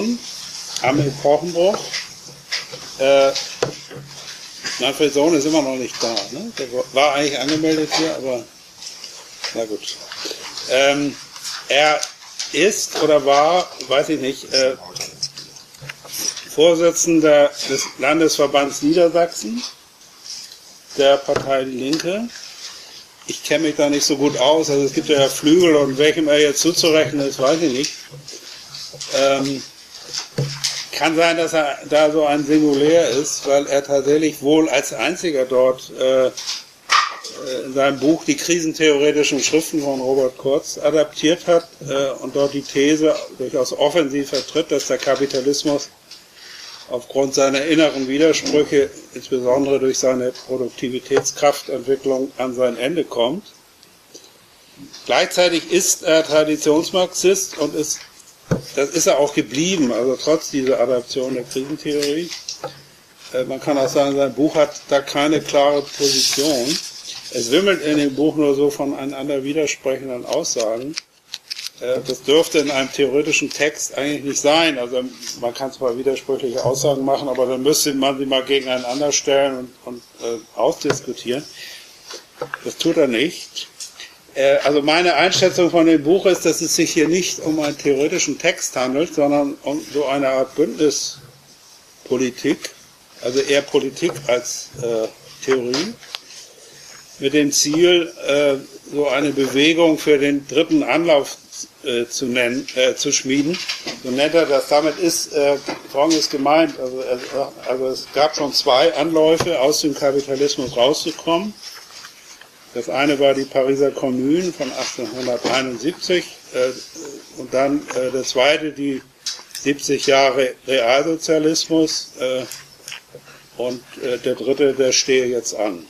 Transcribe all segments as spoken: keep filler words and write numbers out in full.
Sohn, Armin Pochenbruch. Äh, Manfred Sohn ist immer noch nicht da. Ne? Der war eigentlich angemeldet hier, aber na gut. Ähm, er ist oder war, weiß ich nicht, äh, Vorsitzender des Landesverbands Niedersachsen, der Partei Die Linke. Ich kenne mich da nicht so gut aus, also es gibt ja Flügel und welchem er jetzt zuzurechnen ist, weiß ich nicht. Ähm, kann sein, dass er da so ein Singulär ist, weil er tatsächlich wohl als einziger dort äh, in seinem Buch die krisentheoretischen Schriften von Robert Kurz adaptiert hat äh, und dort die These durchaus offensiv vertritt, dass der Kapitalismus aufgrund seiner inneren Widersprüche, insbesondere durch seine Produktivitätskraftentwicklung, an sein Ende kommt. Gleichzeitig ist er Traditionsmarxist und ist, das ist er auch geblieben, also trotz dieser Adaption der Krisentheorie. Äh, man kann auch sagen, sein Buch hat da keine klare Position. Es wimmelt in dem Buch nur so von einander widersprechenden Aussagen. Das dürfte in einem theoretischen Text eigentlich nicht sein. Also man kann zwar widersprüchliche Aussagen machen, aber dann müsste man sie mal gegeneinander stellen und, und äh, ausdiskutieren. Das tut er nicht. Äh, also meine Einschätzung von dem Buch ist, dass es sich hier nicht um einen theoretischen Text handelt, sondern um so eine Art Bündnispolitik, also eher Politik als äh, Theorie, mit dem Ziel, äh, so eine Bewegung für den dritten Anlauf äh, zu nennen, äh, zu schmieden. So nennt er das. Damit ist äh, Folgendes gemeint. Also, äh, also es gab schon zwei Anläufe, aus dem Kapitalismus rauszukommen. Das eine war die Pariser Kommune von achtzehnhunderteinundsiebzig äh, und dann äh, der zweite die siebzig Jahre Realsozialismus äh, und äh, der dritte, der stehe jetzt an.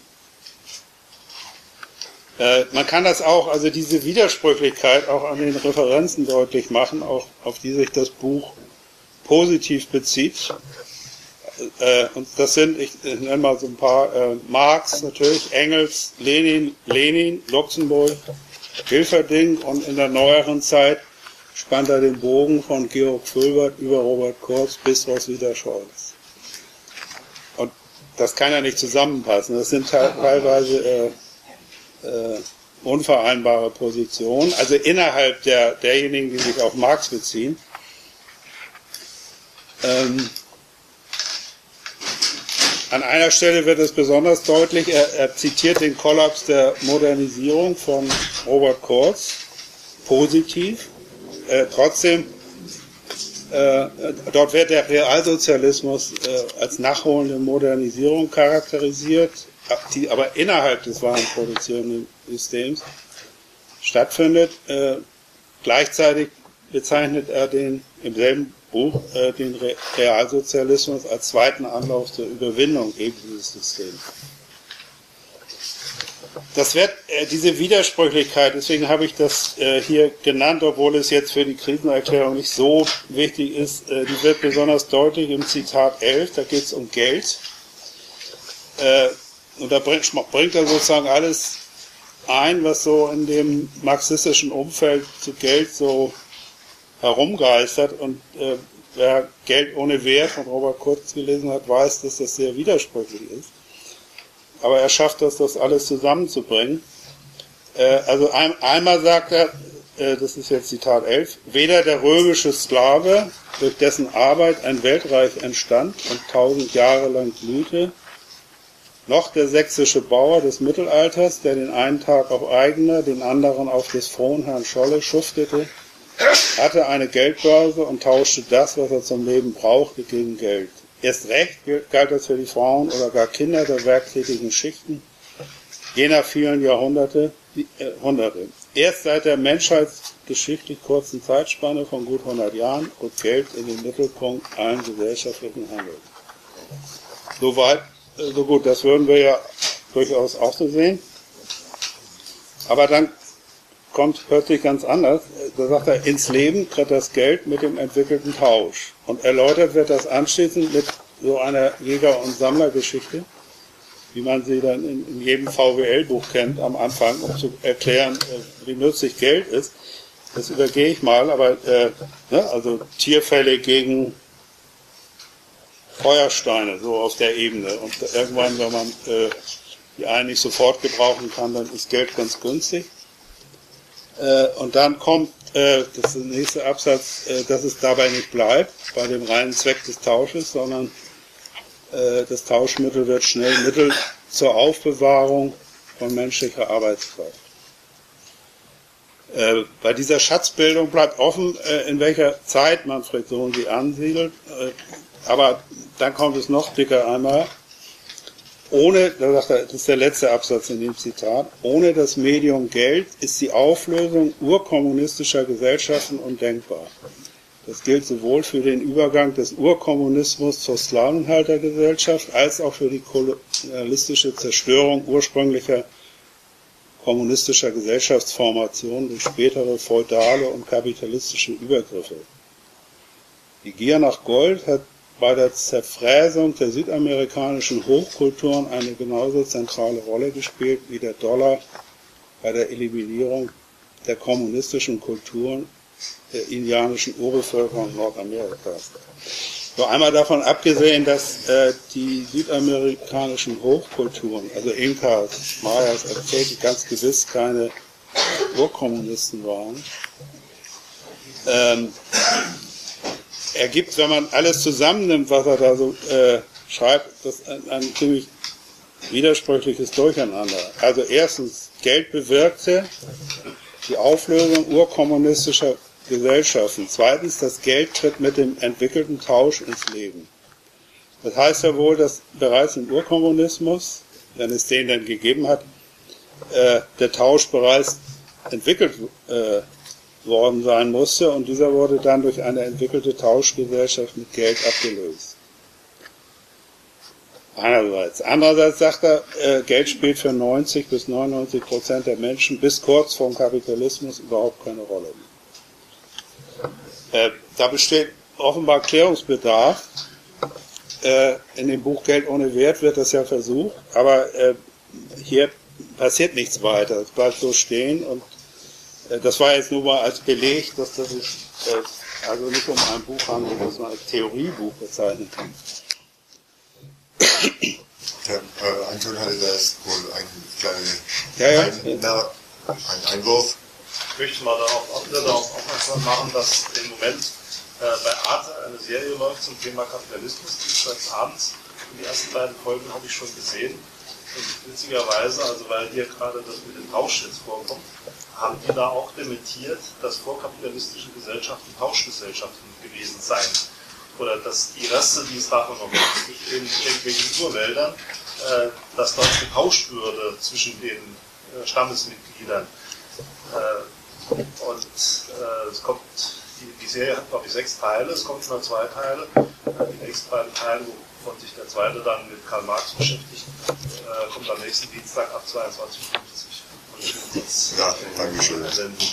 Äh, man kann das auch, also diese Widersprüchlichkeit auch an den Referenzen deutlich machen, auch auf die sich das Buch positiv bezieht. Äh, und das sind, ich, ich nenne mal so ein paar, äh, Marx natürlich, Engels, Lenin, Lenin, Luxemburg, Hilferding und in der neueren Zeit spannt er den Bogen von Georg Fülbert über Robert Kurz bis Roswitha Scholz. Und das kann ja nicht zusammenpassen. Das sind teilweise äh, Äh, unvereinbare Position, also innerhalb der, derjenigen, die sich auf Marx beziehen. Ähm, an einer Stelle wird es besonders deutlich, er, er zitiert den Kollaps der Modernisierung von Robert Kurz, positiv, äh, trotzdem, äh, dort wird der Realsozialismus äh, als nachholende Modernisierung charakterisiert, die aber innerhalb des warenproduzierenden Systems stattfindet. Äh, gleichzeitig bezeichnet er den im selben Buch äh, den Re Realsozialismus als zweiten Anlauf zur Überwindung eben dieses Systems. Das wird äh, diese Widersprüchlichkeit, deswegen habe ich das äh, hier genannt, obwohl es jetzt für die Krisenerklärung nicht so wichtig ist, äh, die wird besonders deutlich im Zitat elf, da geht es um Geld. Äh, Und da bringt, bringt er sozusagen alles ein, was so in dem marxistischen Umfeld zu Geld so herumgeistert. Und äh, wer Geld ohne Wert von Robert Kurz gelesen hat, weiß, dass das sehr widersprüchlich ist. Aber er schafft das, das alles zusammenzubringen. Äh, also ein, einmal sagt er, äh, das ist jetzt Zitat elf, weder der römische Sklave, durch dessen Arbeit ein Weltreich entstand und tausend Jahre lang blühte, noch der sächsische Bauer des Mittelalters, der den einen Tag auf eigener, den anderen auf des Fronherrn Scholle schuftete, hatte eine Geldbörse und tauschte das, was er zum Leben brauchte, gegen Geld. Erst recht galt das für die Frauen oder gar Kinder der werktätigen Schichten jener vielen Jahrhunderte, äh, Hunderte. Erst seit der menschheitsgeschichtlich kurzen Zeitspanne von gut hundert Jahren rückt Geld in den Mittelpunkt allen gesellschaftlichen Handels. Soweit so gut, das würden wir ja durchaus auch so sehen. Aber dann kommt plötzlich ganz anders. Da sagt er, ins Leben tritt das Geld mit dem entwickelten Tausch. Und erläutert wird das anschließend mit so einer Jäger- und Sammlergeschichte, wie man sie dann in, in jedem V W L-Buch kennt am Anfang, um zu erklären, wie nützlich Geld ist. das übergehe ich mal, aber äh, ne, also Tierfälle gegen Feuersteine, so auf der Ebene. Und irgendwann, wenn man äh, die einen nicht sofort gebrauchen kann, dann ist Geld ganz günstig. Äh, und dann kommt, äh, das ist der nächste Absatz, äh, dass es dabei nicht bleibt, bei dem reinen Zweck des Tausches, sondern äh, das Tauschmittel wird schnell Mittel zur Aufbewahrung von menschlicher Arbeitskraft. Äh, bei dieser Schatzbildung bleibt offen, äh, in welcher Zeit Manfred Sohn sie ansiedelt, äh, aber dann kommt es noch dicker einmal. Ohne, da sagt er, das ist der letzte Absatz in dem Zitat, ohne das Medium Geld ist die Auflösung urkommunistischer Gesellschaften undenkbar. Das gilt sowohl für den Übergang des Urkommunismus zur Sklavenhaltergesellschaft als auch für die kolonialistische Zerstörung ursprünglicher kommunistischer Gesellschaftsformationen durch spätere feudale und kapitalistische Übergriffe. Die Gier nach Gold hat bei der Zerfräsung der südamerikanischen Hochkulturen eine genauso zentrale Rolle gespielt wie der Dollar bei der Eliminierung der kommunistischen Kulturen der indianischen Urbevölkerung Nordamerikas. So einmal davon abgesehen, dass äh, die südamerikanischen Hochkulturen, also Inkas, Mayas, Azteken, ganz gewiss keine Urkommunisten waren, ähm, ergibt, wenn man alles zusammennimmt, was er da so äh, schreibt, das ein, ein ziemlich widersprüchliches Durcheinander. Also erstens, Geld bewirkte die Auflösung urkommunistischer Gesellschaften. Zweitens, das Geld tritt mit dem entwickelten Tausch ins Leben. Das heißt ja wohl, dass bereits im Urkommunismus, wenn es den denn gegeben hat, äh, der Tausch bereits entwickelt äh, worden sein musste und dieser wurde dann durch eine entwickelte Tauschgesellschaft mit Geld abgelöst. Einerseits. Andererseits sagt er, äh, Geld spielt für neunzig bis neunundneunzig Prozent der Menschen bis kurz vor dem Kapitalismus überhaupt keine Rolle. Äh, da besteht offenbar Klärungsbedarf. Äh, in dem Buch Geld ohne Wert wird das ja versucht, aber äh, hier passiert nichts weiter. Es bleibt so stehen und äh, das war jetzt nur mal als Beleg, dass das sich äh, also nicht um ein Buch handelt, das man als Theoriebuch bezeichnen kann. Der äh, Anton hatte da jetzt wohl einen kleinen ja, ja. Ein, na, einen Einwurf. Ich möchte mal darauf, auch wieder darauf aufmerksam machen, dass im Moment äh, bei Arte eine Serie läuft zum Thema Kapitalismus. Die ist seit abends. Und die ersten beiden Folgen habe ich schon gesehen. Und witzigerweise, also weil hier gerade das mit dem Tausch jetzt vorkommt, haben die da auch dementiert, dass vorkapitalistische Gesellschaften Tauschgesellschaften gewesen seien. Oder dass die Reste, die es davon noch gibt, in irgendwelchen Urwäldern, äh, dass dort getauscht würde zwischen den äh, Stammesmitgliedern. Äh, und äh, es kommt, die, die Serie hat glaube ich sechs Teile, es kommt nur zwei Teile. Äh, die nächsten beiden Teile, wovon sich der zweite dann mit Karl Marx beschäftigt, äh, kommt am nächsten Dienstag ab zweiundzwanzig Uhr fünfzig. Ja, danke schön.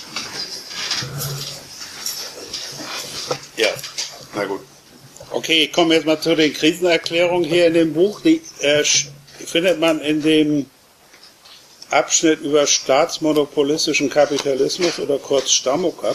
Ja, na gut. Okay, ich komme jetzt mal zu den Krisenerklärungen hier in dem Buch. Die äh, findet man in dem Abschnitt über staatsmonopolistischen Kapitalismus oder kurz Stammokap.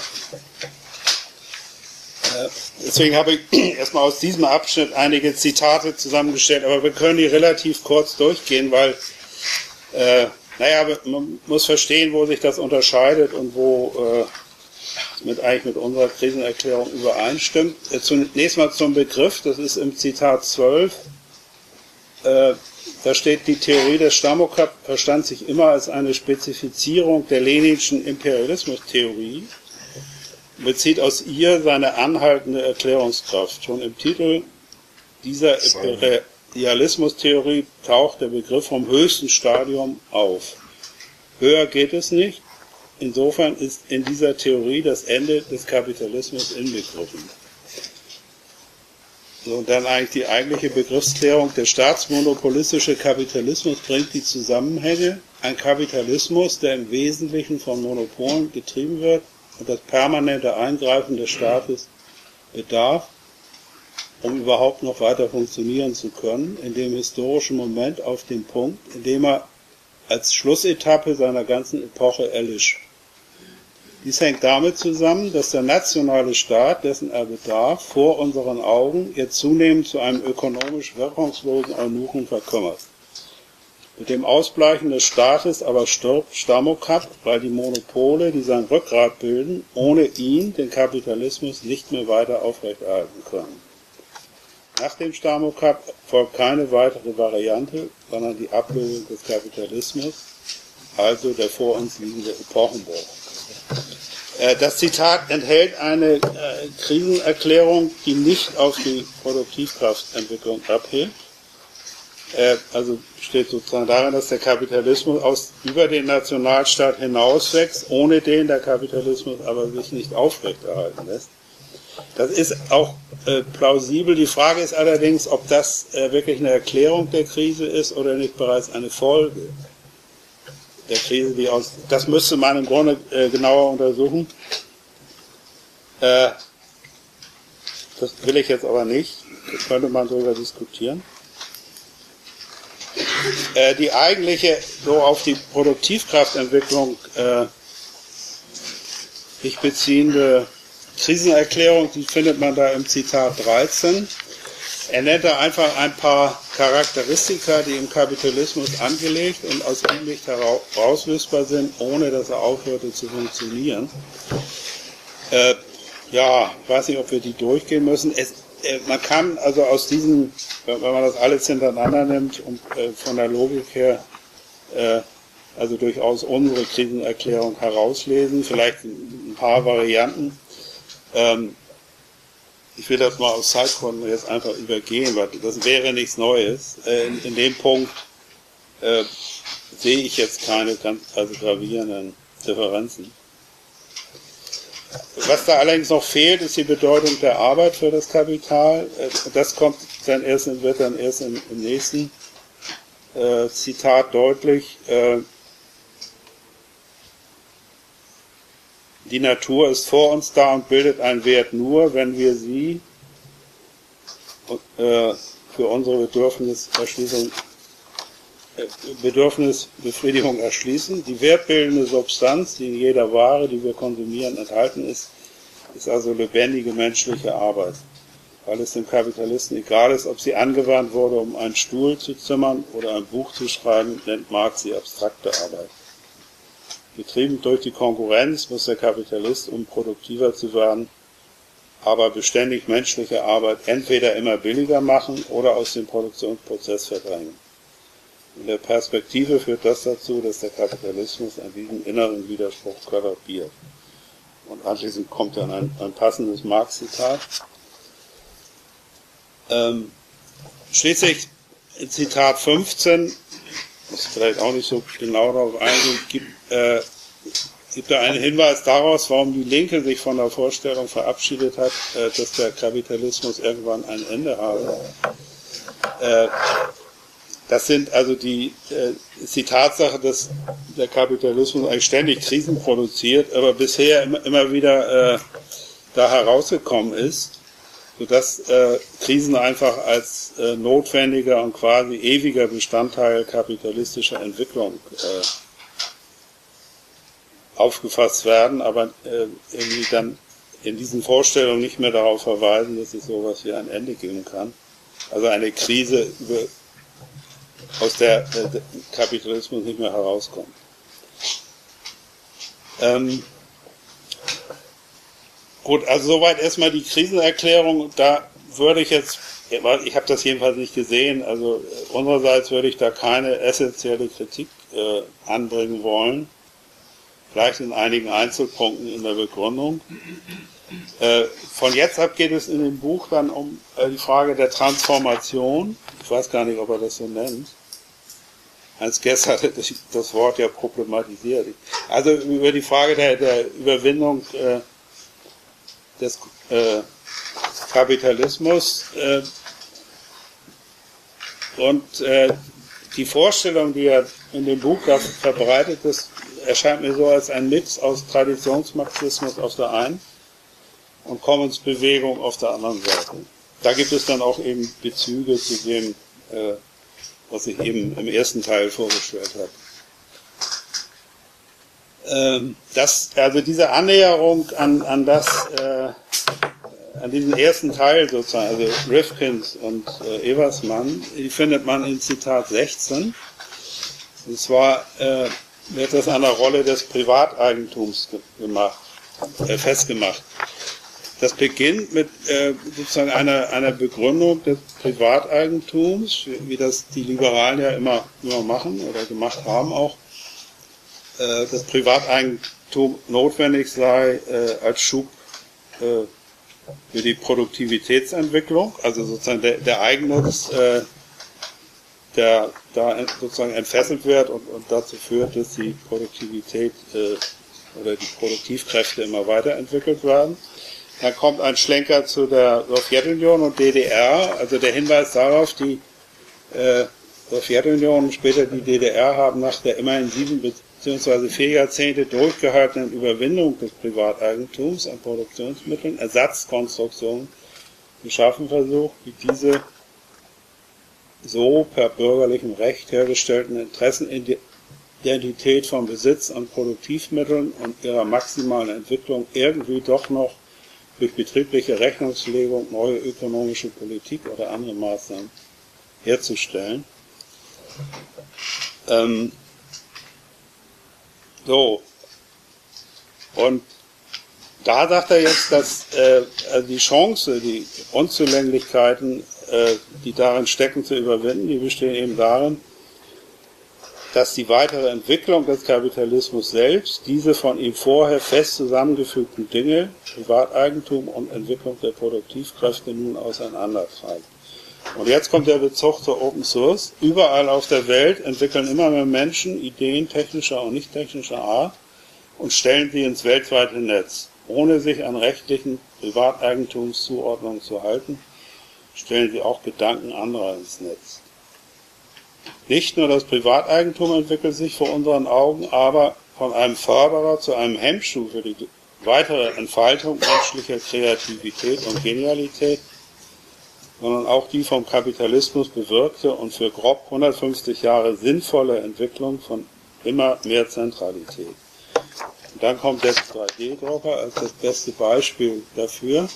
Äh, deswegen habe ich erstmal aus diesem Abschnitt einige Zitate zusammengestellt, aber wir können die relativ kurz durchgehen, weil äh, naja, man muss verstehen, wo sich das unterscheidet und wo äh, mit eigentlich mit unserer Krisenerklärung übereinstimmt. Äh, zunächst mal zum Begriff, das ist im Zitat zwölf. Äh, da steht, die Theorie des Stammokap verstand sich immer als eine Spezifizierung der Leninschen Imperialismustheorie, bezieht aus ihr seine anhaltende Erklärungskraft. Schon im Titel dieser Imperialismustheorie taucht der Begriff vom höchsten Stadium auf. Höher geht es nicht. Insofern ist in dieser Theorie das Ende des Kapitalismus inbegriffen. So, und dann eigentlich die eigentliche Begriffsklärung. Der staatsmonopolistische Kapitalismus bringt die Zusammenhänge. Ein Kapitalismus, der im Wesentlichen von Monopolen getrieben wird und das permanente Eingreifen des Staates bedarf, um überhaupt noch weiter funktionieren zu können, in dem historischen Moment auf dem Punkt, in dem er als Schlussetappe seiner ganzen Epoche erlischt. Dies hängt damit zusammen, dass der nationale Staat, dessen er bedarf, vor unseren Augen jetzt zunehmend zu einem ökonomisch wirkungslosen Eunuchen verkümmert. Mit dem Ausbleichen des Staates aber stirbt Stamokap, weil die Monopole, die sein Rückgrat bilden, ohne ihn den Kapitalismus nicht mehr weiter aufrechterhalten können. Nach dem Stamokap folgt keine weitere Variante, sondern die Ablösung des Kapitalismus, also der vor uns liegende Epochenbruch. Das Zitat enthält eine Krisenerklärung, die nicht auf die Produktivkraftentwicklung abhebt. Also steht sozusagen darin, dass der Kapitalismus aus, über den Nationalstaat hinauswächst, ohne den der Kapitalismus aber sich nicht aufrechterhalten lässt. Das ist auch äh, plausibel. Die Frage ist allerdings, ob das äh, wirklich eine Erklärung der Krise ist oder nicht bereits eine Folge der Krise, die aus. Das müsste man im Grunde äh, genauer untersuchen. Äh, das will ich jetzt aber nicht. Das könnte man darüber diskutieren. Äh, die eigentliche, so auf die Produktivkraftentwicklung äh, sich beziehende Krisenerklärung, die findet man da im Zitat dreizehn. Er nennt da einfach ein paar Charakteristika, die im Kapitalismus angelegt und aus ihm nicht herauslösbar sind, ohne dass er aufhörte zu funktionieren. Äh, ja, ich weiß nicht, ob wir die durchgehen müssen. Es, äh, man kann also aus diesen, wenn man das alles hintereinander nimmt und äh, von der Logik her, äh, also durchaus unsere Krisenerklärung herauslesen, vielleicht ein paar Varianten. Ähm, ich will das mal aus Zeitgründen jetzt einfach übergehen, weil das wäre nichts Neues. Äh, in, in dem Punkt äh, sehe ich jetzt keine ganz also gravierenden Differenzen. Was da allerdings noch fehlt, ist die Bedeutung der Arbeit für das Kapital. Äh, das kommt dann erst, wird dann erst im, im nächsten äh, Zitat deutlich. Äh, Die Natur ist vor uns da und bildet einen Wert nur, wenn wir sie äh, für unsere Bedürfniserschließung, äh, Bedürfnisbefriedigung erschließen. Die wertbildende Substanz, die in jeder Ware, die wir konsumieren, enthalten ist, ist also lebendige menschliche Arbeit. Weil es dem Kapitalisten egal ist, ob sie angewandt wurde, um einen Stuhl zu zimmern oder ein Buch zu schreiben, nennt Marx sie abstrakte Arbeit. Getrieben durch die Konkurrenz muss der Kapitalist, um produktiver zu werden, aber beständig menschliche Arbeit entweder immer billiger machen oder aus dem Produktionsprozess verdrängen. In der Perspektive führt das dazu, dass der Kapitalismus an diesem inneren Widerspruch kollabiert. Und anschließend kommt dann ein, ein passendes Marx-Zitat. Ähm, schließlich Zitat fünfzehn, muss vielleicht auch nicht so genau darauf eingehen, gibt, äh, gibt da einen Hinweis daraus, warum die Linke sich von der Vorstellung verabschiedet hat, äh, dass der Kapitalismus irgendwann ein Ende habe. Äh, das sind also die, äh, ist die Tatsache, dass der Kapitalismus eigentlich ständig Krisen produziert, aber bisher immer, immer wieder äh, da herausgekommen ist, sodass äh, Krisen einfach als äh, notwendiger und quasi ewiger Bestandteil kapitalistischer Entwicklung äh, aufgefasst werden, aber äh, irgendwie dann in diesen Vorstellungen nicht mehr darauf verweisen, dass es sowas wie ein Ende geben kann. Also eine Krise, über, aus der äh, der Kapitalismus nicht mehr herauskommt. Ähm, Gut, also soweit erstmal die Krisenerklärung. Da würde ich jetzt, ich habe das jedenfalls nicht gesehen, also unsererseits würde ich da keine essentielle Kritik äh, anbringen wollen. Vielleicht in einigen Einzelpunkten in der Begründung. Äh, von jetzt ab geht es in dem Buch dann um äh, die Frage der Transformation. Ich weiß gar nicht, ob er das so nennt. Hans Gess hatte das, das Wort ja problematisiert. Also über die Frage der, der Überwindung äh, des äh, Kapitalismus äh, und äh, die Vorstellung, die er in dem Buch da verbreitet ist, erscheint mir so als ein Mix aus Traditionsmarxismus auf der einen und Commons-Bewegung auf der anderen Seite. Da gibt es dann auch eben Bezüge zu dem, äh, was ich eben im ersten Teil vorgestellt habe. Ähm, das, also diese Annäherung an, an das, äh, an diesen ersten Teil sozusagen, also Rifkins und äh, Eversmann, die findet man in Zitat sechzehn. Und zwar äh, wird das an der Rolle des Privateigentums gemacht, äh, festgemacht. Das beginnt mit äh, sozusagen einer, einer Begründung des Privateigentums, wie, wie das die Liberalen ja immer, immer machen oder gemacht haben auch, äh, dass Privateigentum notwendig sei äh, als Schub äh, für die Produktivitätsentwicklung, also sozusagen der, der Eigennutz, äh, der da sozusagen entfesselt wird und, und dazu führt, dass die Produktivität äh, oder die Produktivkräfte immer weiterentwickelt werden. Dann kommt ein Schlenker zu der Sowjetunion und D D R, also der Hinweis darauf, die äh, Sowjetunion und später die D D R haben nach der immerhin sieben bzw. vier Jahrzehnte durchgehaltenen Überwindung des Privateigentums an Produktionsmitteln Ersatzkonstruktionen geschaffen versucht, wie diese so per bürgerlichem Recht hergestellten Interessenidentität von Besitz an Produktivmitteln und ihrer maximalen Entwicklung irgendwie doch noch durch betriebliche Rechnungslegung, neue ökonomische Politik oder andere Maßnahmen herzustellen. Ähm, so. Und da sagt er jetzt, dass äh, also die Chance, die Unzulänglichkeiten, äh, die darin stecken, zu überwinden, die bestehen eben darin, dass die weitere Entwicklung des Kapitalismus selbst diese von ihm vorher fest zusammengefügten Dinge, Privateigentum und Entwicklung der Produktivkräfte, nun auseinandertreibt. Und jetzt kommt der Bezug zur Open Source. Überall auf der Welt entwickeln immer mehr Menschen Ideen technischer und nicht technischer Art und stellen sie ins weltweite Netz. Ohne sich an rechtlichen Privateigentumszuordnungen zu halten, stellen sie auch Gedanken anderer ins Netz. Nicht nur das Privateigentum entwickelt sich vor unseren Augen, aber von einem Förderer zu einem Hemmschuh für die weitere Entfaltung menschlicher Kreativität und Genialität, sondern auch die vom Kapitalismus bewirkte und für grob hundertfünfzig Jahre sinnvolle Entwicklung von immer mehr Zentralität. Und dann kommt der drei D Drucker als das beste Beispiel dafür.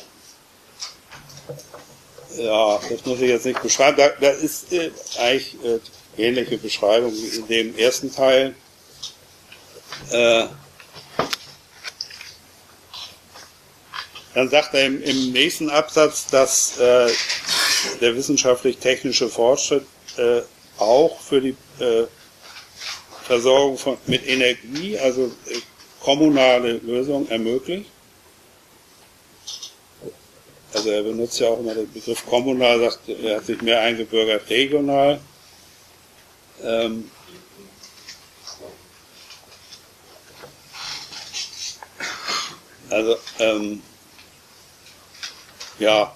Ja, das muss ich jetzt nicht beschreiben. Da, da ist äh, eigentlich äh, ähnliche Beschreibung wie in dem ersten Teil. Äh, dann sagt er im, im nächsten Absatz, dass äh, der wissenschaftlich-technische Fortschritt äh, auch für die äh, Versorgung von, mit Energie, also äh, kommunale Lösungen ermöglicht. Also er benutzt ja auch immer den Begriff kommunal, sagt, er hat sich mehr eingebürgert regional. Ähm also, ähm ja.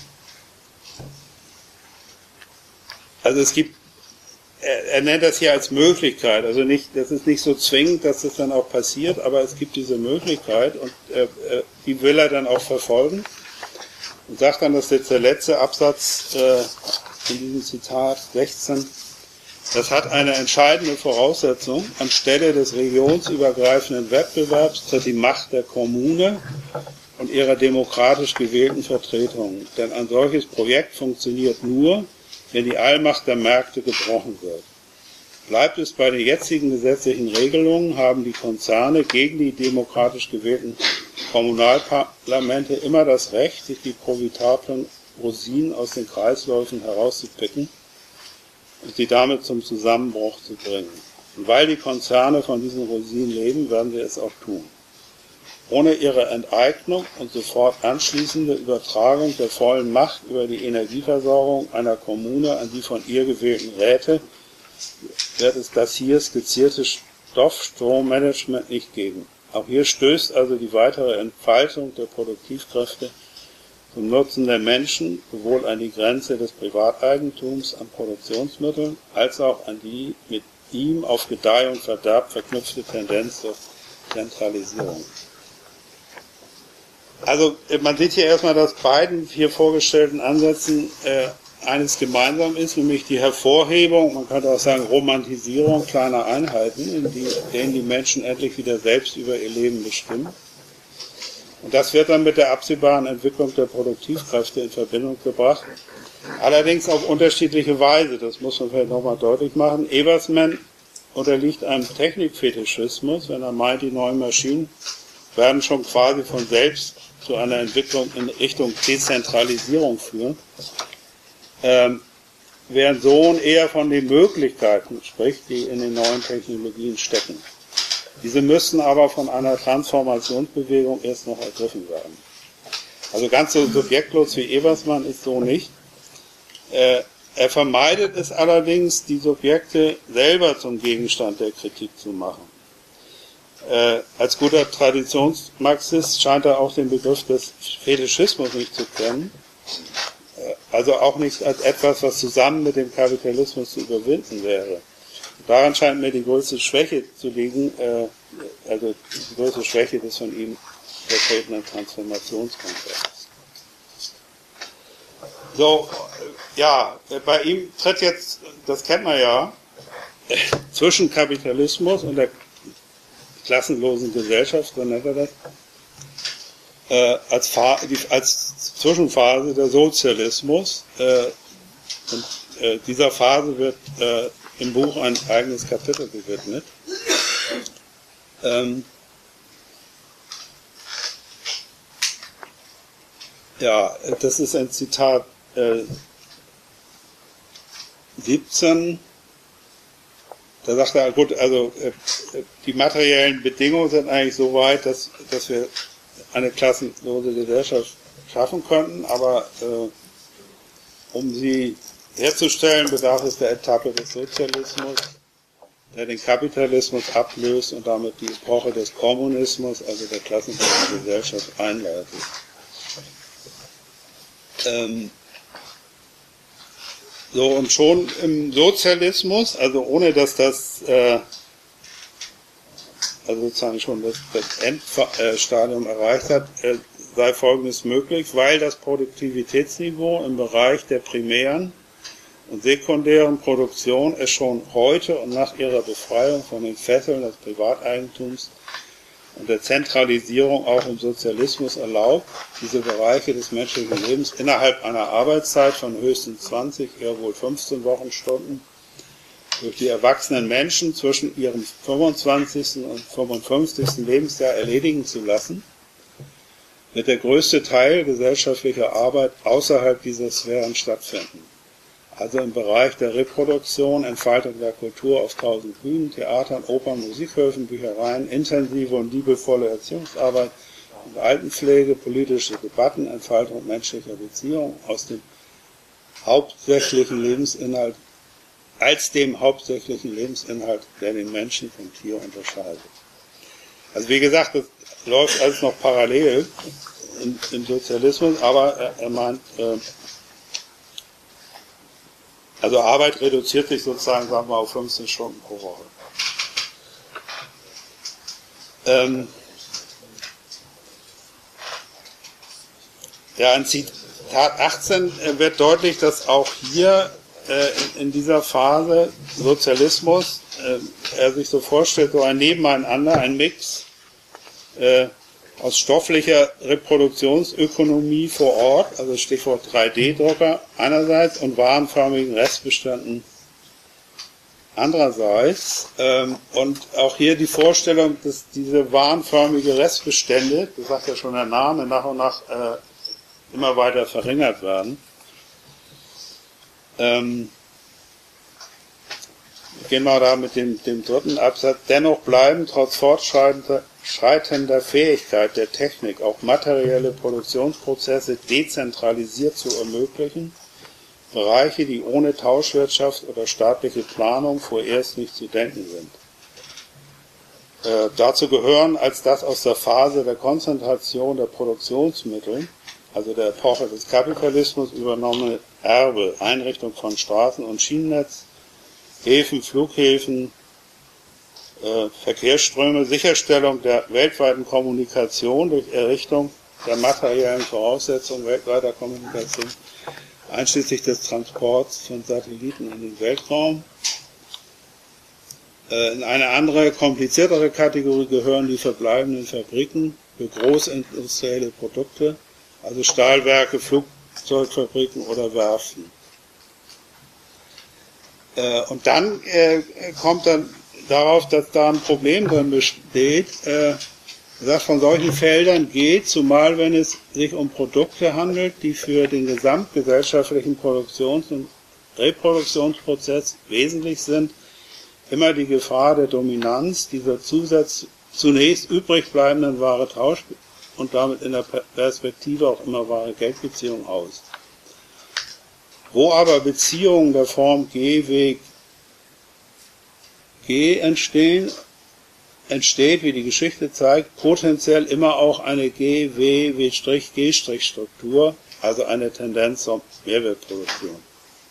Also es gibt, er, er nennt das hier als Möglichkeit, also nicht, das ist nicht so zwingend, dass das dann auch passiert, aber es gibt diese Möglichkeit und äh, die will er dann auch verfolgen. Und sagt dann, dass jetzt der letzte Absatz äh, in diesem Zitat sechzehn, das hat eine entscheidende Voraussetzung. Anstelle des regionsübergreifenden Wettbewerbs tritt die Macht der Kommune und ihrer demokratisch gewählten Vertretungen. Denn ein solches Projekt funktioniert nur, wenn die Allmacht der Märkte gebrochen wird. Bleibt es bei den jetzigen gesetzlichen Regelungen, haben die Konzerne gegen die demokratisch gewählten Kommunalparlamente immer das Recht, sich die profitablen Rosinen aus den Kreisläufen herauszupicken und sie damit zum Zusammenbruch zu bringen. Und weil die Konzerne von diesen Rosinen leben, werden sie es auch tun. Ohne ihre Enteignung und sofort anschließende Übertragung der vollen Macht über die Energieversorgung einer Kommune an die von ihr gewählten Räte wird es das hier skizzierte Stoffstrommanagement nicht geben. Auch hier stößt also die weitere Entfaltung der Produktivkräfte zum Nutzen der Menschen sowohl an die Grenze des Privateigentums an Produktionsmitteln als auch an die mit ihm auf Gedeih und Verderb verknüpfte Tendenz zur Zentralisierung. Also man sieht hier erstmal, dass beiden hier vorgestellten Ansätzen äh, eines gemeinsam ist, nämlich die Hervorhebung, man könnte auch sagen Romantisierung kleiner Einheiten, in die, denen die Menschen endlich wieder selbst über ihr Leben bestimmen. Und das wird dann mit der absehbaren Entwicklung der Produktivkräfte in Verbindung gebracht. Allerdings auf unterschiedliche Weise, das muss man vielleicht nochmal deutlich machen. Eversmann unterliegt einem Technikfetischismus, wenn er meint, die neuen Maschinen werden schon quasi von selbst zu einer Entwicklung in Richtung Dezentralisierung führen, ähm, während Sohn eher von den Möglichkeiten spricht, die in den neuen Technologien stecken. Diese müssten aber von einer Transformationsbewegung erst noch ergriffen werden. Also ganz so subjektlos wie Eversmann ist so nicht. Äh, er vermeidet es allerdings, die Subjekte selber zum Gegenstand der Kritik zu machen. Äh, als guter Traditionsmarxist scheint er auch den Begriff des Fetischismus nicht zu kennen, äh, also auch nicht als etwas, was zusammen mit dem Kapitalismus zu überwinden wäre. Daran scheint mir die größte Schwäche zu liegen, äh, also die größte Schwäche des von ihm vertretenen Transformationskonzepts. So, ja, bei ihm tritt jetzt, das kennt man ja, zwischen Kapitalismus und der klassenlosen Gesellschaft, so nennt er das, äh, als, Fa die, als Zwischenphase der Sozialismus. Äh, und äh, dieser Phase wird äh, im Buch ein eigenes Kapitel gewidmet. Ähm, ja, das ist ein Zitat äh, siebzehn. Da sagt er, gut, also äh, die materiellen Bedingungen sind eigentlich so weit, dass, dass wir eine klassenlose Gesellschaft schaffen könnten, aber äh, um sie herzustellen, bedarf es der Etappe des Sozialismus, der den Kapitalismus ablöst und damit die Epoche des Kommunismus, also der klassenlosen Gesellschaft, einleitet. Ähm, So, und schon im Sozialismus, also ohne dass das, äh, also sozusagen schon das, das Endstadium erreicht hat, äh, sei Folgendes möglich, weil das Produktivitätsniveau im Bereich der primären und sekundären Produktion es schon heute und nach ihrer Befreiung von den Fesseln des Privateigentums und der Zentralisierung auch im Sozialismus erlaubt, diese Bereiche des menschlichen Lebens innerhalb einer Arbeitszeit von höchstens zwanzig, eher wohl fünfzehn Wochenstunden durch die erwachsenen Menschen zwischen ihrem fünfundzwanzigsten und fünfundfünfzigsten Lebensjahr erledigen zu lassen, wird der größte Teil gesellschaftlicher Arbeit außerhalb dieser Sphären stattfinden. Also im Bereich der Reproduktion, Entfaltung der Kultur auf tausend Bühnen, Theatern, Opern, Musikhöfen, Büchereien, intensive und liebevolle Erziehungsarbeit und Altenpflege, politische Debatten, Entfaltung menschlicher Beziehungen aus dem hauptsächlichen Lebensinhalt, als dem hauptsächlichen Lebensinhalt, der den Menschen vom Tier unterscheidet. Also wie gesagt, das läuft alles noch parallel im, im Sozialismus, aber er, er meint, äh, also Arbeit reduziert sich sozusagen, sagen wir, auf fünfzehn Stunden pro Woche. Ähm ja, in Zitat achtzehn wird deutlich, dass auch hier äh, in, in dieser Phase Sozialismus, äh, er sich so vorstellt, so ein Nebeneinander, ein Mix äh, aus stofflicher Reproduktionsökonomie vor Ort, also Stichwort drei D Drucker einerseits und warenförmigen Restbeständen andererseits. Und auch hier die Vorstellung, dass diese warenförmige Restbestände, das sagt ja schon der Name, nach und nach immer weiter verringert werden. Ähm, gehen wir da mit dem, dem dritten Absatz. Dennoch bleiben trotz fortschreitender schreitender Fähigkeit der Technik, auch materielle Produktionsprozesse dezentralisiert zu ermöglichen, Bereiche, die ohne Tauschwirtschaft oder staatliche Planung vorerst nicht zu denken sind. Äh, dazu gehören als das aus der Phase der Konzentration der Produktionsmittel, also der Epoche des Kapitalismus übernommene Erbe, Einrichtung von Straßen- und Schienennetz, Häfen, Flughäfen, Äh, Verkehrsströme, Sicherstellung der weltweiten Kommunikation durch Errichtung der materiellen Voraussetzungen weltweiter Kommunikation, einschließlich des Transports von Satelliten in den Weltraum. In eine andere, kompliziertere Kategorie gehören die verbleibenden Fabriken für großindustrielle Produkte, also Stahlwerke, Flugzeugfabriken oder Werften. Und dann kommt dann darauf, dass da ein Problem drin besteht, dass von solchen Feldern geht, zumal wenn es sich um Produkte handelt, die für den gesamtgesellschaftlichen Produktions- und Reproduktionsprozess wesentlich sind, immer die Gefahr der Dominanz dieser Zusatz zunächst übrig bleibenden Ware Tausch und damit in der Perspektive auch immer wahre Geldbeziehungen aus. Wo aber Beziehungen der Form G, W, G entstehen, entsteht, wie die Geschichte zeigt, potenziell immer auch eine G, W, W', G'-Struktur, also eine Tendenz zur Mehrwertproduktion.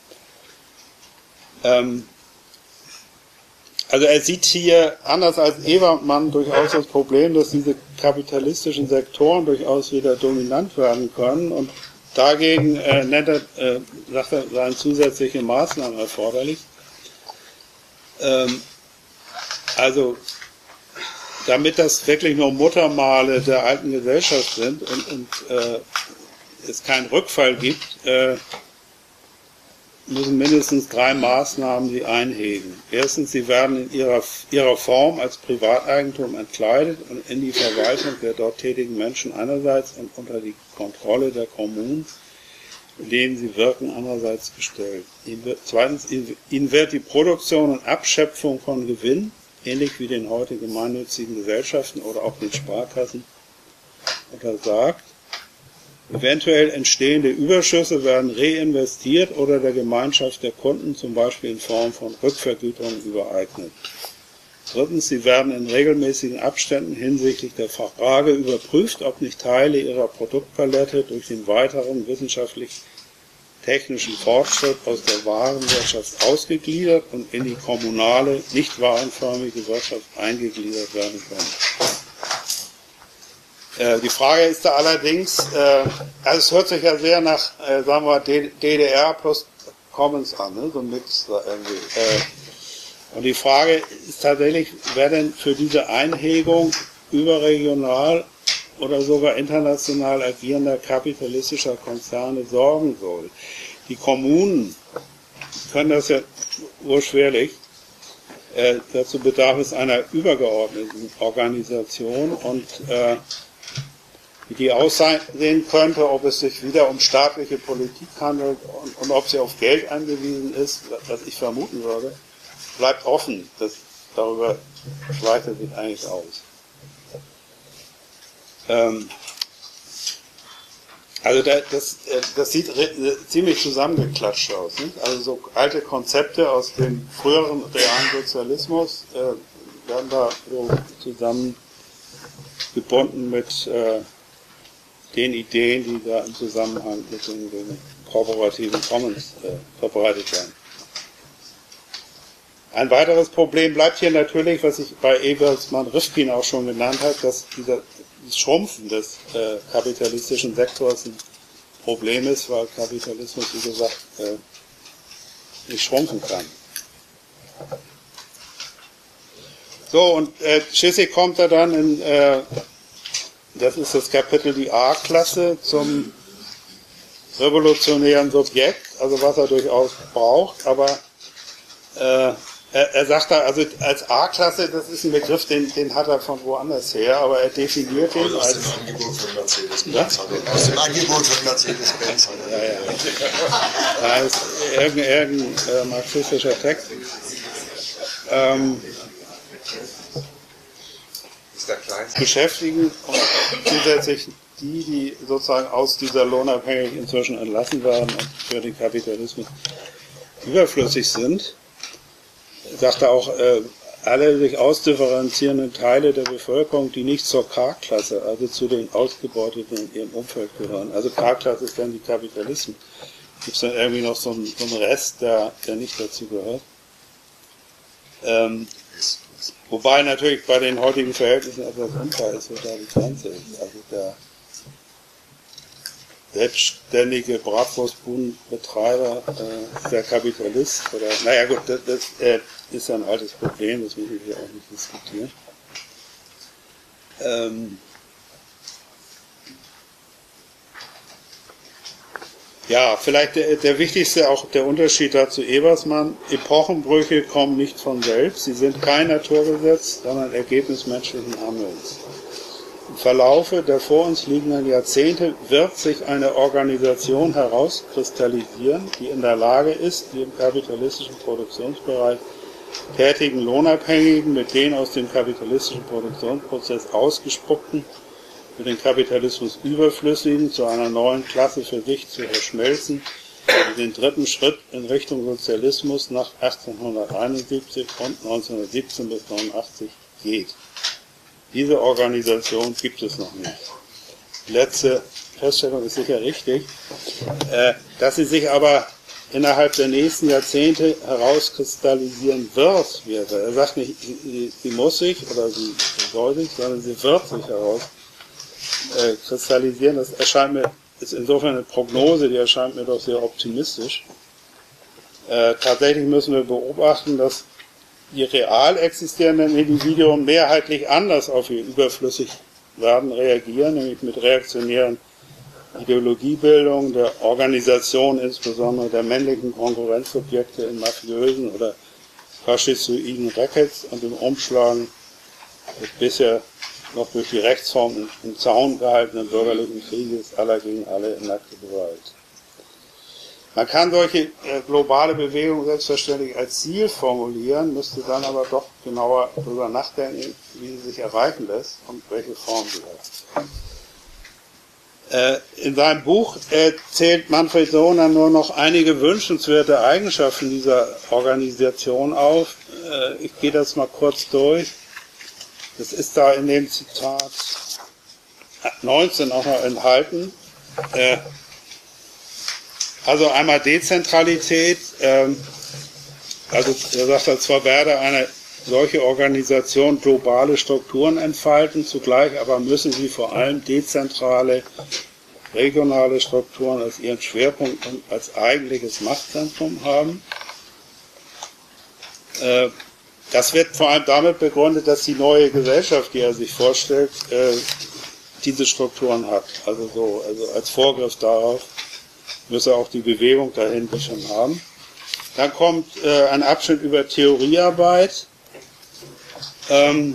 Ähm, Also er sieht hier, anders als Ewermann, durchaus das Problem, dass diese kapitalistischen Sektoren durchaus wieder dominant werden können und dagegen äh, nennt er, äh, sagt er, seien zusätzliche Maßnahmen erforderlich. Ähm, also damit das wirklich nur Muttermale der alten Gesellschaft sind und, und äh, es keinen Rückfall gibt, äh, müssen mindestens drei Maßnahmen sie einhegen. Erstens, sie werden in ihrer, ihrer Form als Privateigentum entkleidet und in die Verwaltung der dort tätigen Menschen einerseits und unter die Kontrolle der Kommunen, in denen sie wirken, andererseits gestellt. Ihnen wird, zweitens, ihnen wird die Produktion und Abschöpfung von Gewinn, ähnlich wie den heute gemeinnützigen Gesellschaften oder auch den Sparkassen, untersagt. Eventuell entstehende Überschüsse werden reinvestiert oder der Gemeinschaft der Kunden, zum Beispiel in Form von Rückvergütungen, übereignet. Drittens, sie werden in regelmäßigen Abständen hinsichtlich der Frage überprüft, ob nicht Teile ihrer Produktpalette durch den weiteren wissenschaftlich-technischen Fortschritt aus der Warenwirtschaft ausgegliedert und in die kommunale, nicht warenförmige Wirtschaft eingegliedert werden können. Die Frage ist da allerdings, äh, also es hört sich ja sehr nach, äh, sagen wir, D D R plus Commons an, ne? So ein Mix da irgendwie. Äh, und die Frage ist tatsächlich, wer denn für diese Einhegung überregional oder sogar international agierender kapitalistischer Konzerne sorgen soll. Die Kommunen können das ja nur schwerlich. Äh, dazu bedarf es einer übergeordneten Organisation und äh, wie die aussehen könnte, ob es sich wieder um staatliche Politik handelt und, und ob sie auf Geld angewiesen ist, was ich vermuten würde, bleibt offen. Das, darüber schweitet sich eigentlich aus. Ähm, also da, das, das sieht ziemlich zusammengeklatscht aus. Nicht? Also so alte Konzepte aus dem früheren realen Sozialismus äh, werden da so zusammengebunden mit äh, den Ideen, die da im Zusammenhang mit den, den kooperativen Commons äh, verbreitet werden. Ein weiteres Problem bleibt hier natürlich, was ich bei Ebersmann-Rifkin auch schon genannt habe, dass dieser, das Schrumpfen des äh, kapitalistischen Sektors ein Problem ist, weil Kapitalismus, wie gesagt, äh, nicht schrumpfen kann. So, und äh, schließlich kommt er dann in äh, das ist das Kapitel die A-Klasse zum revolutionären Subjekt, also was er durchaus braucht, aber äh, er, er sagt da, also als A-Klasse, das ist ein Begriff, den, den hat er von woanders her, aber er definiert ihn aus als... Dem Angebot von Mercedes-Benz. Aus dem Angebot von Mercedes-Benz. Ja, ja. Da ist irgendein, irgendein äh, marxistischer Text. Ähm, beschäftigen und zusätzlich die, die sozusagen aus dieser Lohnabhängigkeit inzwischen entlassen werden und für den Kapitalismus überflüssig sind, sagt er auch, äh, alle sich ausdifferenzierenden Teile der Bevölkerung, die nicht zur K-Klasse, also zu den Ausgebeuteten in ihrem Umfeld gehören. Also K-Klasse ist dann die Kapitalisten. Gibt es dann irgendwie noch so einen, so einen Rest, der, der nicht dazu gehört. Ähm, Wobei natürlich bei den heutigen Verhältnissen etwas unklar ist, wo da die Grenze ist. Also der, selbstständige Bratwurstbudenbetreiber äh, der Kapitalist oder, naja gut, das, das äh, ist ja ein altes Problem, das will ich hier auch nicht diskutieren. Ähm, ja, vielleicht der, der wichtigste, auch der Unterschied dazu Ebersmann, Epochenbrüche kommen nicht von selbst, sie sind kein Naturgesetz, sondern Ergebnis menschlichen Handelns. Im Verlaufe der vor uns liegenden Jahrzehnte wird sich eine Organisation herauskristallisieren, die in der Lage ist, die im kapitalistischen Produktionsbereich tätigen Lohnabhängigen mit den aus dem kapitalistischen Produktionsprozess ausgespuckten, für den Kapitalismus überflüssigen zu einer neuen Klasse für sich zu verschmelzen und den dritten Schritt in Richtung Sozialismus nach achtzehnhunderteinundsiebzig und neunzehnhundertsiebzehn bis neunundachtzig geht. Diese Organisation gibt es noch nicht. Die letzte Feststellung ist sicher richtig, äh, dass sie sich aber innerhalb der nächsten Jahrzehnte herauskristallisieren wird. Er sagt nicht, sie, sie muss sich oder sie soll sich, sondern sie wird sich herauskristallisieren. Das erscheint mir, ist insofern eine Prognose, die erscheint mir doch sehr optimistisch. Äh, tatsächlich müssen wir beobachten, dass die real existierenden Individuen mehrheitlich anders auf ihr Überflüssigwerden reagieren, nämlich mit reaktionären Ideologiebildung, der Organisation insbesondere der männlichen Konkurrenzsubjekte in mafiösen oder faschistoiden Rackets und im Umschlagen des bisher noch durch die Rechtsform im Zaun gehaltenen bürgerlichen Krieges aller gegen alle in nackte Gewalt. Man kann solche äh, globale Bewegungen selbstverständlich als Ziel formulieren, müsste dann aber doch genauer darüber nachdenken, wie sie sich erreichen lässt und welche Form sie hat. Äh, in seinem Buch äh, zählt Manfred Sohner nur noch einige wünschenswerte Eigenschaften dieser Organisation auf. Äh, ich gehe das mal kurz durch. Das ist da in dem Zitat neunzehn auch noch enthalten. Äh, Also einmal Dezentralität, ähm, also er sagt er, zwar werde eine solche Organisation globale Strukturen entfalten, zugleich aber müssen sie vor allem dezentrale, regionale Strukturen als ihren Schwerpunkt und als eigentliches Machtzentrum haben. Äh, das wird vor allem damit begründet, dass die neue Gesellschaft, die er sich vorstellt, äh, diese Strukturen hat. Also so, also als Vorgriff darauf müsse auch die Bewegung dahinter schon haben. Dann kommt äh, ein Abschnitt über Theoriearbeit. Ähm,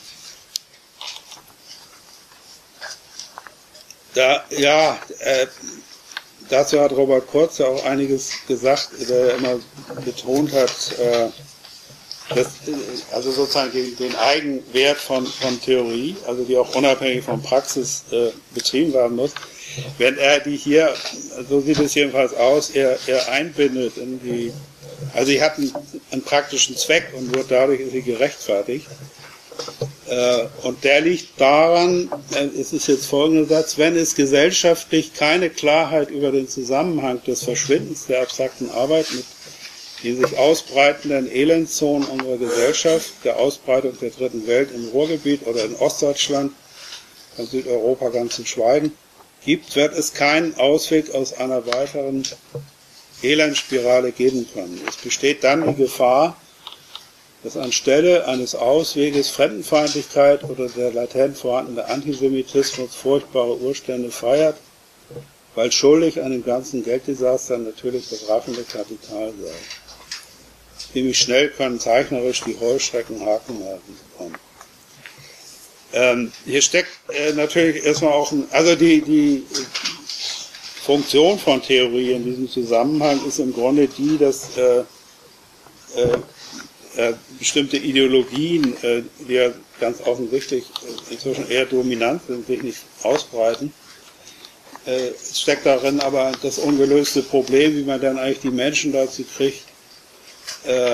da, ja, äh, dazu hat Robert Kurz ja auch einiges gesagt, der immer betont hat, äh, dass, also sozusagen den, den Eigenwert von, von Theorie, also die auch unabhängig von Praxis äh, betrieben werden muss. Wenn er die hier, so sieht es jedenfalls aus, er, er einbindet in die, also sie hat einen, einen praktischen Zweck und nur dadurch ist sie gerechtfertigt. Äh, und der liegt daran, äh, es ist jetzt folgender Satz, wenn es gesellschaftlich keine Klarheit über den Zusammenhang des Verschwindens der abstrakten Arbeit mit den sich ausbreitenden Elendszonen unserer Gesellschaft, der Ausbreitung der dritten Welt im Ruhrgebiet oder in Ostdeutschland, von Südeuropa ganz zu schweigen, gibt, wird es keinen Ausweg aus einer weiteren Elendspirale geben können. Es besteht dann die Gefahr, dass anstelle eines Ausweges Fremdenfeindlichkeit oder der latent vorhandene Antisemitismus furchtbare Urstände feiert, weil schuldig an dem ganzen Gelddesaster natürlich das raffende Kapital sei. Ziemlich schnell können zeichnerisch die Heuschrecken Hakennasen kommen. Ähm, hier steckt äh, natürlich erstmal auch, ein, also die, die Funktion von Theorie in diesem Zusammenhang ist im Grunde die, dass äh, äh, äh, bestimmte Ideologien, äh, die ja ganz offensichtlich äh, inzwischen eher dominant sind, sich nicht ausbreiten. Äh, es steckt darin aber das ungelöste Problem, wie man dann eigentlich die Menschen dazu kriegt, äh,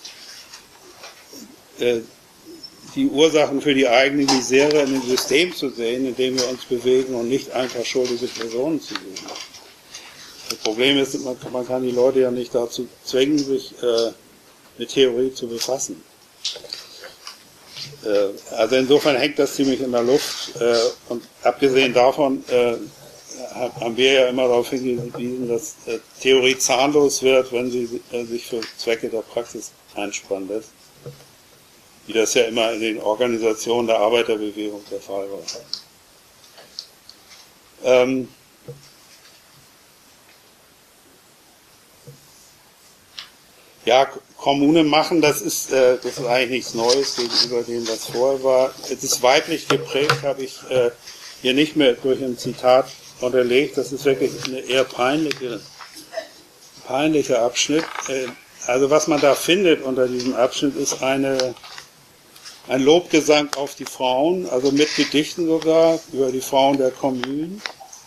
äh, die Ursachen für die eigene Misere in dem System zu sehen, in dem wir uns bewegen und nicht einfach schuldige Personen zu sehen. Das Problem ist, man, man kann die Leute ja nicht dazu zwingen, sich äh, mit Theorie zu befassen. Äh, also insofern hängt das ziemlich in der Luft äh, und abgesehen davon äh, haben wir ja immer darauf hingewiesen, dass äh, Theorie zahnlos wird, wenn sie äh, sich für Zwecke der Praxis einspannen lässt. Wie das ja immer in den Organisationen der Arbeiterbewegung der Fall war. Ähm, ja, Kommune machen, das ist, äh, das ist eigentlich nichts Neues gegenüber dem, was vorher war. Es ist weiblich geprägt, habe ich äh, hier nicht mehr durch ein Zitat unterlegt. Das ist wirklich eine eher peinliche, peinlicher Abschnitt. Äh, also was man da findet unter diesem Abschnitt ist eine, ein Lobgesang auf die Frauen, also mit Gedichten sogar, über die Frauen der Kommunen.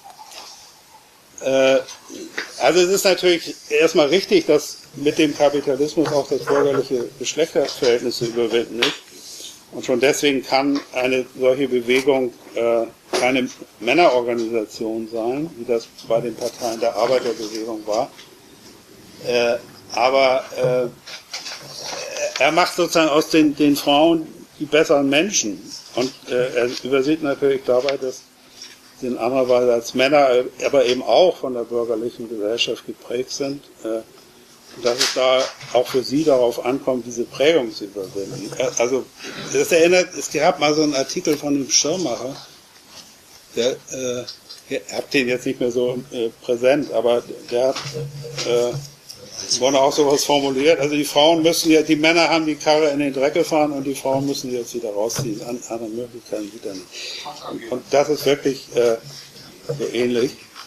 Äh, also es ist natürlich erstmal richtig, dass mit dem Kapitalismus auch das bürgerliche Geschlechterverhältnis zu überwinden ist. Und schon deswegen kann eine solche Bewegung äh, keine Männerorganisation sein, wie das bei den Parteien der Arbeiterbewegung war. Äh, aber äh, er macht sozusagen aus den, den Frauen die besseren Menschen. Und äh, er übersieht natürlich dabei, dass sie in anderer Weise als Männer, aber eben auch von der bürgerlichen Gesellschaft geprägt sind. Äh, dass es da auch für sie darauf ankommt, diese Prägung zu überwinden. Also, das erinnert, es gab mal so einen Artikel von dem Schirmacher, der, äh, ich hab den jetzt nicht mehr so äh, präsent, aber der hat, äh, wurde auch sowas formuliert, also die Frauen müssen ja, die Männer haben die Karre in den Dreck gefahren und die Frauen müssen die jetzt wieder rausziehen, An, andere Möglichkeiten wieder nicht. Und, und das ist wirklich äh, so ähnlich.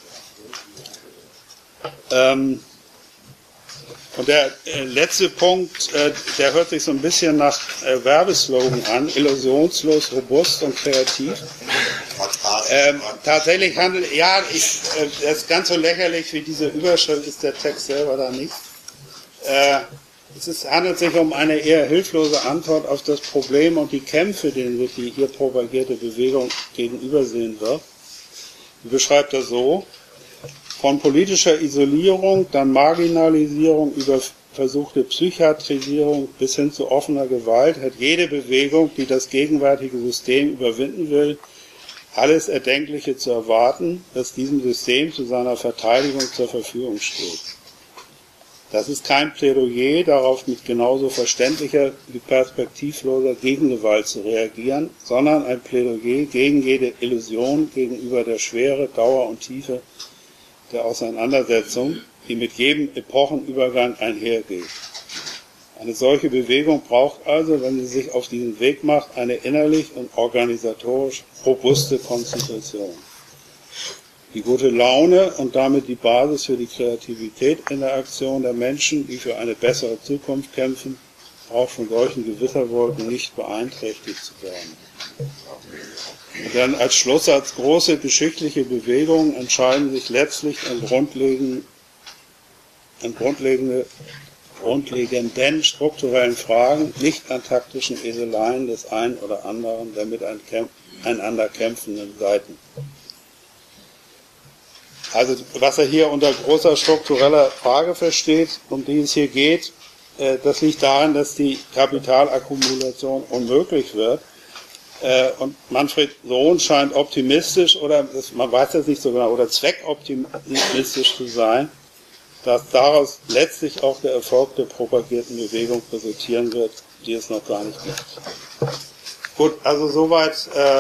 Ähm, Und der äh, letzte Punkt, äh, der hört sich so ein bisschen nach äh, Werbeslogan an, illusionslos, robust und kreativ. Ähm, tatsächlich handelt, ja, ich, äh, das ist ganz so lächerlich wie diese Überschrift, ist der Text selber da nicht. Äh, es ist, handelt sich um eine eher hilflose Antwort auf das Problem und die Kämpfe, denen sich die hier propagierte Bewegung gegenübersehen wird. Die beschreibt er so: Von politischer Isolierung, dann Marginalisierung über versuchte Psychiatrisierung bis hin zu offener Gewalt hat jede Bewegung, die das gegenwärtige System überwinden will, alles Erdenkliche zu erwarten, das diesem System zu seiner Verteidigung zur Verfügung steht. Das ist kein Plädoyer darauf, mit genauso verständlicher wie perspektivloser Gegengewalt zu reagieren, sondern ein Plädoyer gegen jede Illusion gegenüber der Schwere, Dauer und Tiefe der Auseinandersetzung, die mit jedem Epochenübergang einhergeht. Eine solche Bewegung braucht also, wenn sie sich auf diesen Weg macht, eine innerlich und organisatorisch robuste Konstitution. Die gute Laune und damit die Basis für die Kreativität in der Aktion der Menschen, die für eine bessere Zukunft kämpfen, braucht von solchen Gewitterwolken nicht beeinträchtigt zu werden. Und dann als Schlusssatz: Große geschichtliche Bewegungen entscheiden sich letztlich an grundlegenden, an grundlegende, grundlegenden strukturellen Fragen, nicht an taktischen Eseleien des einen oder anderen der miteinander kämpfenden Seiten. Also was er hier unter großer struktureller Frage versteht, um die es hier geht, äh, das liegt darin, dass die Kapitalakkumulation unmöglich wird. Äh, und Manfred Sohn scheint optimistisch, oder das, man weiß das nicht so genau, oder zweckoptimistisch zu sein, dass daraus letztlich auch der Erfolg der propagierten Bewegung resultieren wird, die es noch gar nicht gibt. Gut, also soweit äh,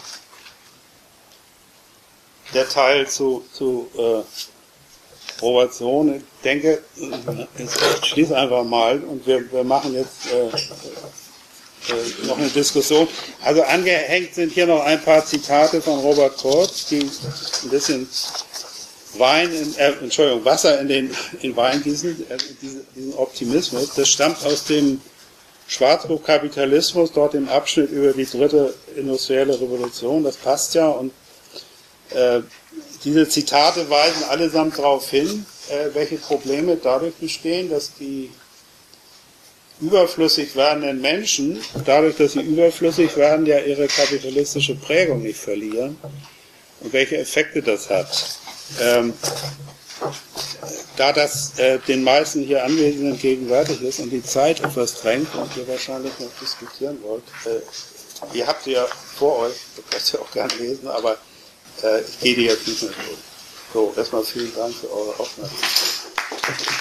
der Teil zu, zu äh, Robert Sohn. Ich denke, ich schließe einfach mal und wir, wir machen jetzt äh, äh, noch eine Diskussion. Also angehängt sind hier noch ein paar Zitate von Robert Kurz, die ein bisschen Wein in, äh, Entschuldigung, Wasser in den in Wein gießen, äh, diesen, diesen Optimismus. Das stammt aus dem Schwarzbuch Kapitalismus, dort im Abschnitt über die dritte industrielle Revolution. Das passt ja, und äh, diese Zitate weisen allesamt darauf hin, äh, welche Probleme dadurch bestehen, dass die überflüssig werdenden Menschen, dadurch, dass sie überflüssig werden, ja ihre kapitalistische Prägung nicht verlieren, und welche Effekte das hat. Ähm, da das äh, den meisten hier Anwesenden gegenwärtig ist und die Zeit etwas drängt und ihr wahrscheinlich noch diskutieren wollt, äh, ihr habt sie ja vor euch, ihr könnt sie auch gerne lesen, aber äh, ich gehe die jetzt nicht mehr durch. So, erstmal vielen Dank für eure Aufmerksamkeit.